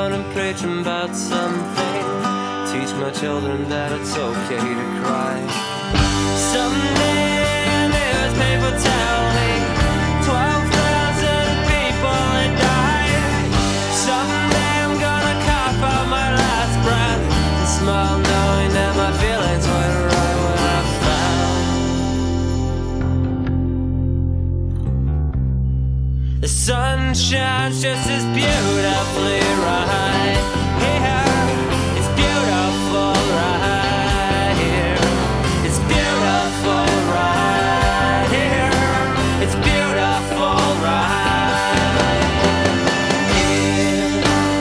gonna preach about something. Teach my children that it's okay to cry. Someday newspaper tell me 12,000 people had died. Someday I'm gonna cough out my last breath and smile knowing that my feelings were right when I found the sun shines just as beautifully right here. It's beautiful right here. It's beautiful right here. It's beautiful right here.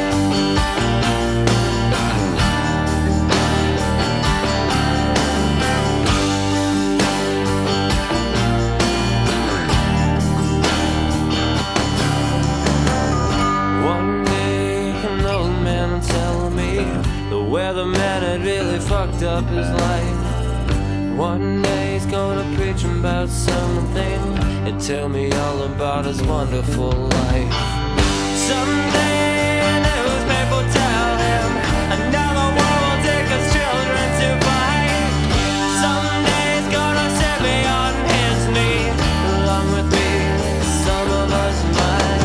One day an old man will tell me the weatherman had really fucked up his life. One day he's gonna preach about something and tell me all about his wonderful life. Someday a newspaper will tell him another war will take his children to fight. Someday he's gonna set me on his knee. Along with me, some of us might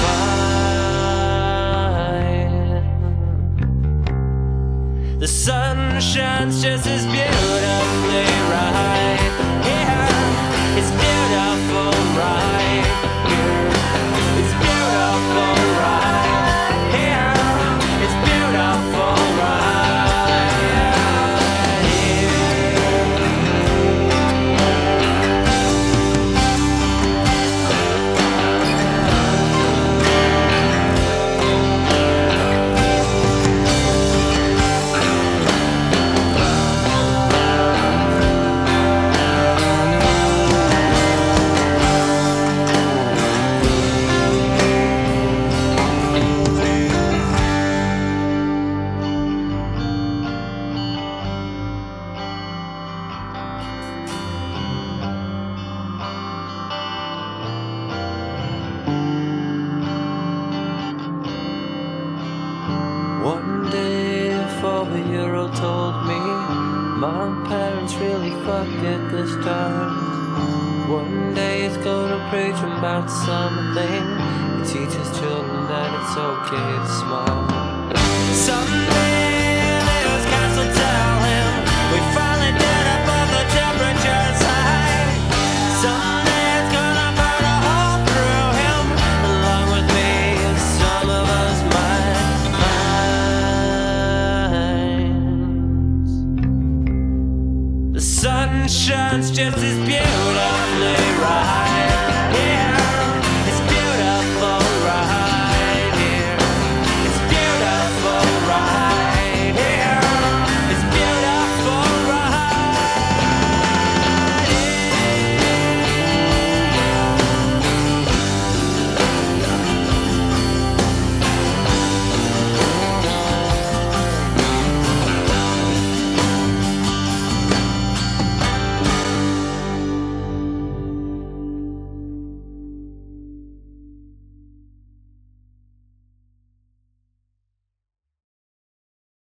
find the sun shines just as beautifully right here. It's beautiful right here. It's beautiful right here. It's beautiful right here. One day a 4-year-old told me my parents really fucked at the start. One day he's gonna preach about something. He teaches children that it's okay to smile. Someday the newscast will tell him we finally did it, but the temperature's high. Someday it's gonna burn a hole through him. Along with me, some of us might find the sun shines just as beautiful